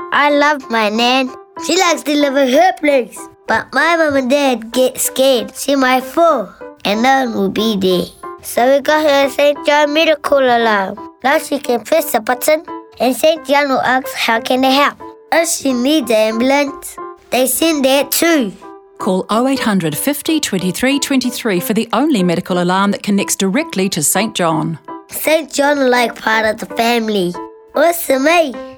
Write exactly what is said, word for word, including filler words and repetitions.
I love my nan. She likes to live in her place. But my mum and dad get scared. She might fall and no one will be there. So we got her a Saint John medical alarm. Now she can press the button and Saint John will ask how can they help. If she needs an ambulance, they send that too. Call oh eight hundred fifty twenty-three twenty-three for the only medical alarm that connects directly to Saint John. Saint John are like part of the family. Awesome, eh?